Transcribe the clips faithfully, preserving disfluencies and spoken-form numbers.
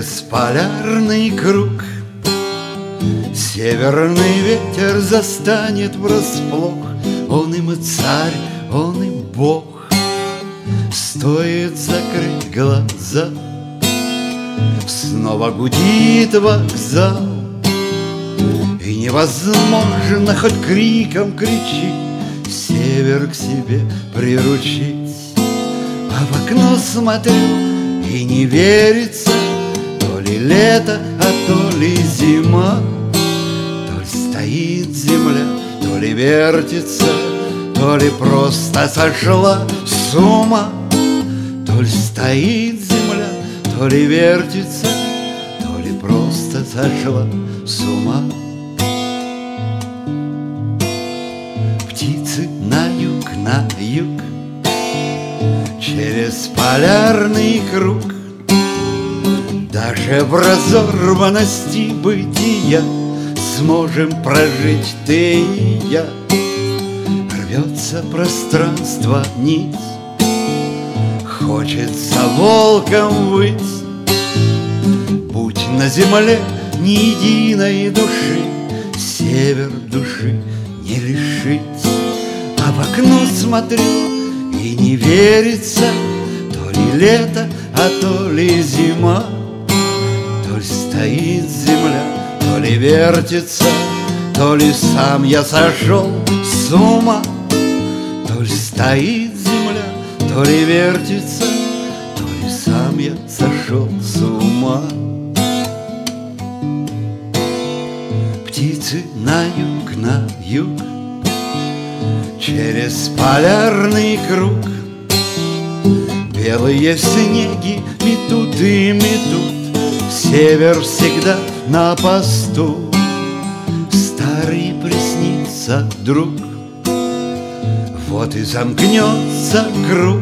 Через полярный круг северный ветер застанет врасплох. Он им и царь, он им Бог. Стоит закрыть глаза, снова гудит вокзал, и невозможно хоть криком кричи север к себе приручить. А в окно смотрю, и не верится, то ли лето, а то ли зима. То ли стоит земля, то ли вертится, то ли просто сошла с ума. То ли стоит земля, то ли вертится, то ли просто сошла с ума. Птицы на юг, на юг, через полярный круг. Даже в разорванности бытия сможем прожить ты и я. Рвется пространство нить, хочется волком выть. Будь на земле ни единой души, север души не лишить. А в окно смотрю, и не верится, то ли лето, а то ли зима. То ли стоит земля, то ли вертится, то ли сам я сошел с ума. То ли стоит земля, то ли вертится, то ли сам я сошел с ума. Птицы на юг, на юг, через полярный круг. Белые снеги метут и метут, север всегда на посту. Старый приснится друг, вот и замкнется круг.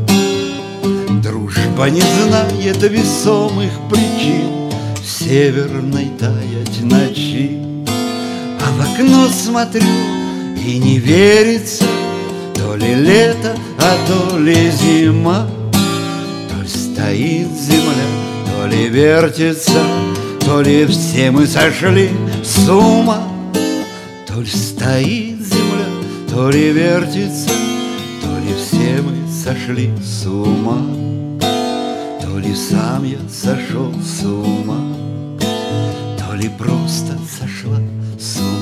Дружба не знает весомых причин в северной таять ночи. А в окно смотрю, и не верится, то ли лето, а то ли зима. То ли стоит земля, то ли вертится, то ли все мы сошли с ума. То ли стоит земля, то ли вертится, то ли все мы сошли с ума. То ли сам я сошел с ума, то ли просто сошла с ума.